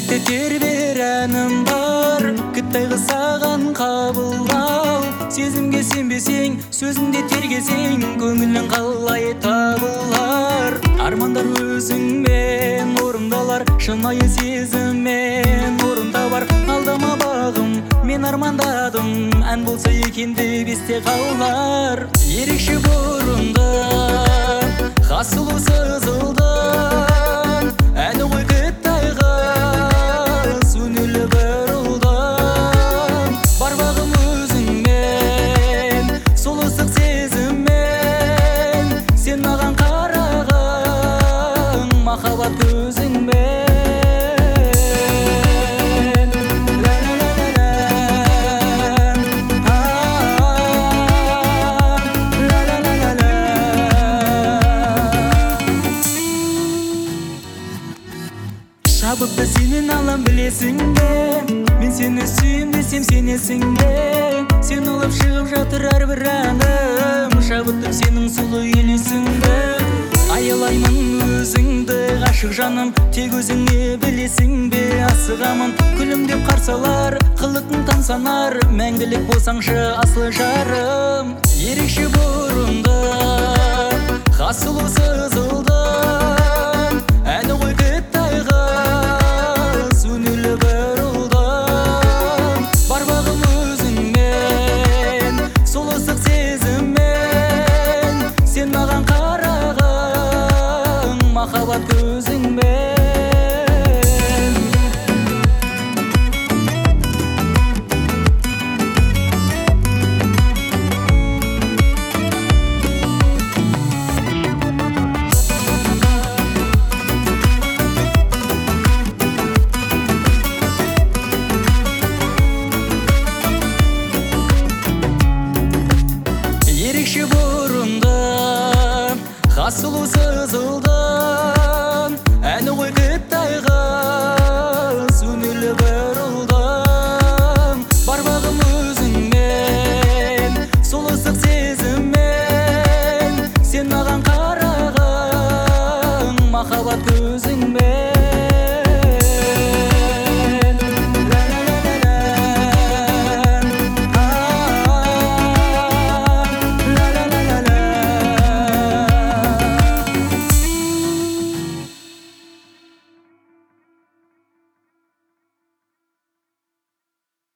жүректе тербер әнім бар, кіттайғы саған қабылдау. Сезімге сенбесең, сөзінде тергесең, көңілің қалай табылар. Армандар өзіңмен орындалар, шынайы сезіммен орын табар. Алдама бағым, мен армандадым, ән болса екен деп есте қалар. Ерекше бұрынды, хас сұлу сызылдың, әні ғой кіттай қыз, өнерлі бір ұлдың. Бар бағым өзіңмен, сол ыстық сезіммен, сен маған қарағың, махаббат көзіңмен. Шабытты сенен алам, білесің бе? Мен сені сүйем десем сенесің бе? Сен олап шығып жатыр әрбір әнім, шабыттым сенің сұлу елесіңді. Аялаймын өзіңді, ғашық жаным, тек өзіңе білесің бе? Асығамын, күлімдеп қарсалар, қылықтың тамсанар, мәңгілік болсаңшы асыл жарым. Ерекше бұрынды, хас сұлу сызылды,